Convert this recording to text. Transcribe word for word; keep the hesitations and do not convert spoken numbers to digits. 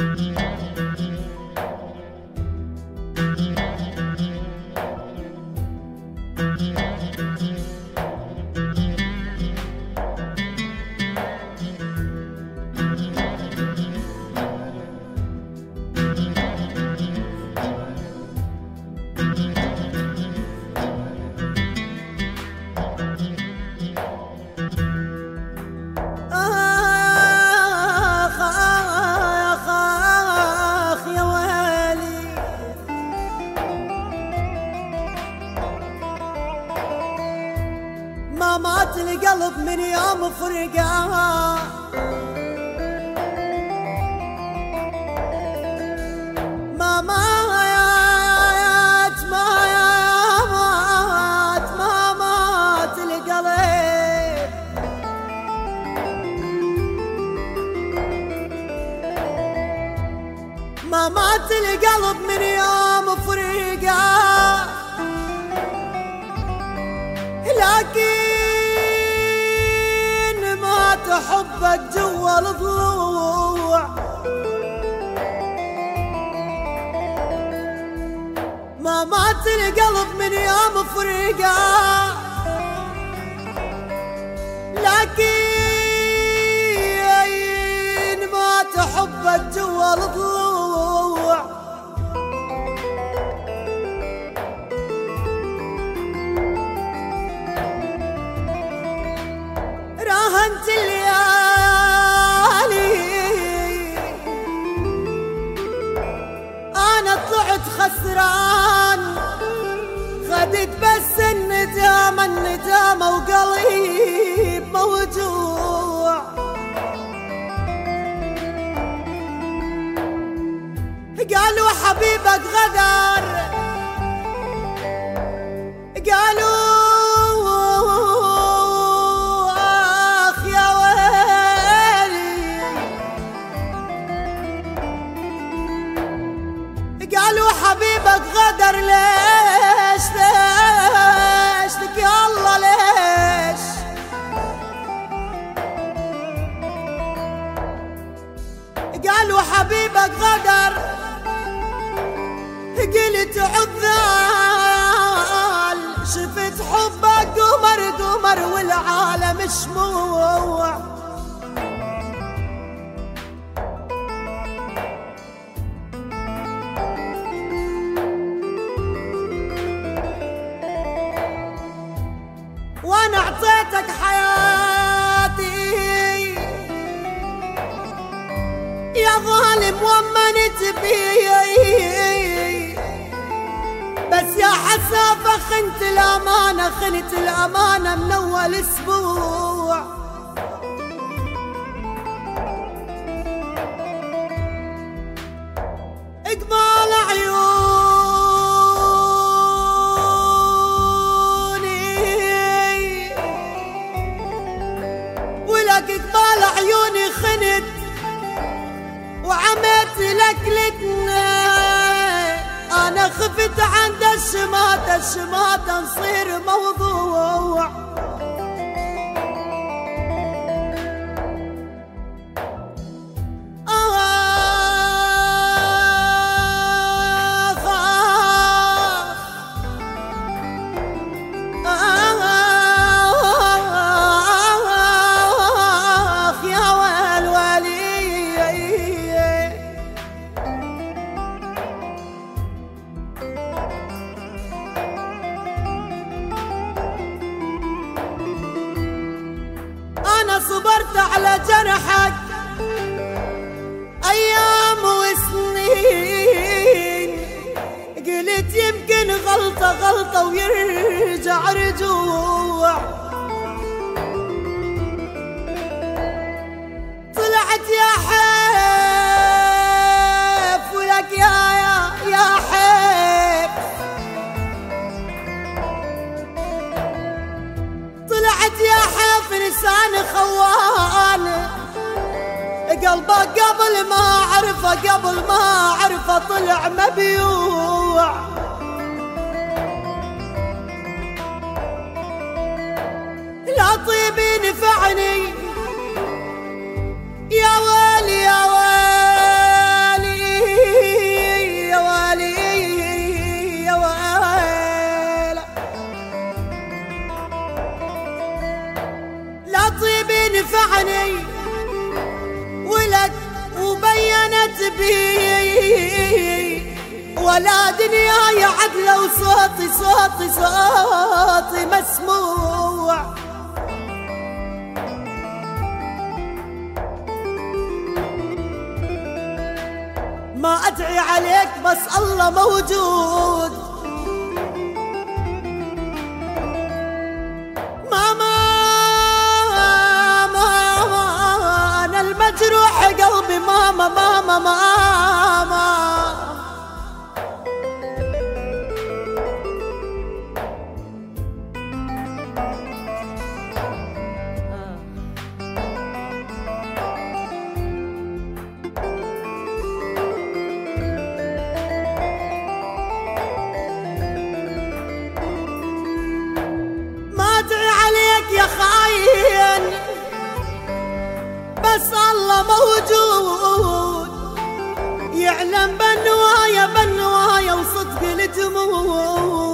مات القلب من يوم فرقها، ما مات ما مات ما مات القلب، ما مات القلب من يوم فرقها، لكن ما تحبك جوا الضلوع، ما مات القلب من يوم فرقه، لكن ما تحبك جوا الضلوع. راهنت الليالي انا طلعت خسران، خدت بس الندامة الندامة وقليب موجوع. قالوا حبيبك غدر، قالوا قالوا حبيبك غدر، ليش ليش لك يا الله ليش؟ قالوا حبيبك غدر، قلت عذال شفت حبك قمر قمر والعالم شموع. وانا اعطيتك حياتي يا ظالم ومنت بي، بس يا حسافة خنت الامانة خنت الامانة من اول اسبوع. اقبال عيوني ولك اقبال عيوني خنت وعميت لك لتنا، انا خفت عند الشماتة الشماتة نصير موضوع. صبرت على جرحك أيام وسنين، قلت يمكن غلطة غلطة ويرجع رجوع. طلعت يا حيف ولك يا يا يا حيف، طلعت يا حيف لسان خوان، قلبك قبل ما عرفه قبل ما عرفه طلع مبيوع. لا طيبي نفعني يا ويلي يا ويلي تبي ولا دنياي عدلة وصوتي صوتي صوتي مسموع. ما أدعي عليك بس الله موجود. ماما ماما أنا المجروح قلبي ماما ماما ماما. يا خاين بس الله موجود يعلم بالنوايا بالنوايا وصدق الدموع.